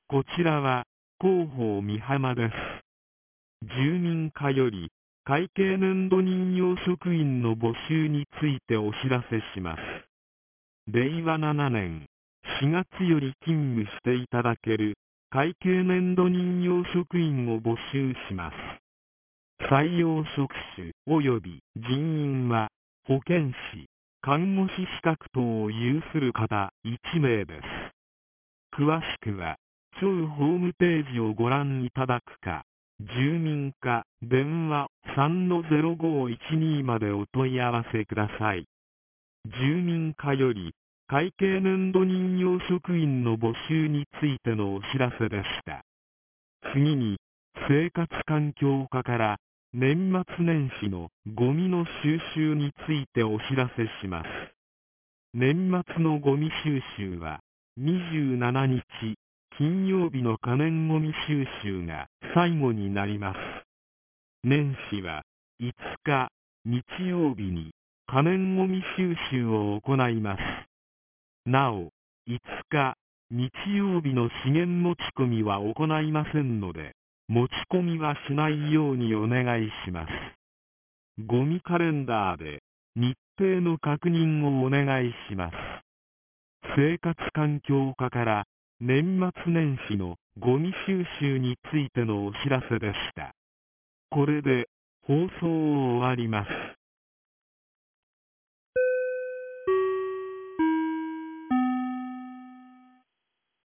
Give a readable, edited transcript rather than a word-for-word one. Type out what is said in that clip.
こちらは広報美浜です。住民課より会計年度任用職員の募集についてお知らせします。令和7年4月より勤務していただける会計年度任用職員を募集します。採用職種及び人員は保健師、看護師資格等を有する方1名です。詳しくは当ホームページをご覧いただくか、住民課電話 3-0512 までお問い合わせください。住民課より会計年度任用職員の募集についてのお知らせでした。次に、生活環境課から年末年始のゴミの収集についてお知らせします。年末のゴミ収集は27日金曜日の可燃ゴミ収集が最後になります。年始は5日日曜日に可燃ゴミ収集を行います。なお、5日日曜日の資源持ち込みは行いませんので、持ち込みはしないようにお願いします。ゴミカレンダーで日程の確認をお願いします。生活環境課から年末年始のゴミ収集についてのお知らせでした。これで放送を終わります。